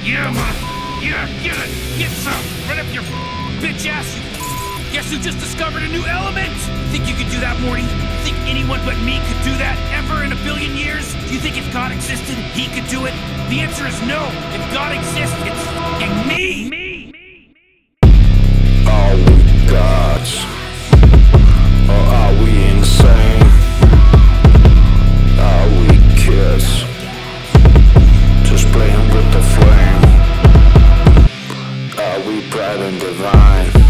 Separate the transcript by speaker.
Speaker 1: Yeah, man. Yeah, get it. Get some. Right up your bitch ass. Guess who just discovered a new element? Think you could do that, Morty? Think anyone but me could do that ever in a billion years? Do you think if God existed, he could do it? The answer is no. If God exists, it's fucking me.
Speaker 2: Are we gods? Or are we insane? Are we kids? Just playing with the flame? Are we bright and divine?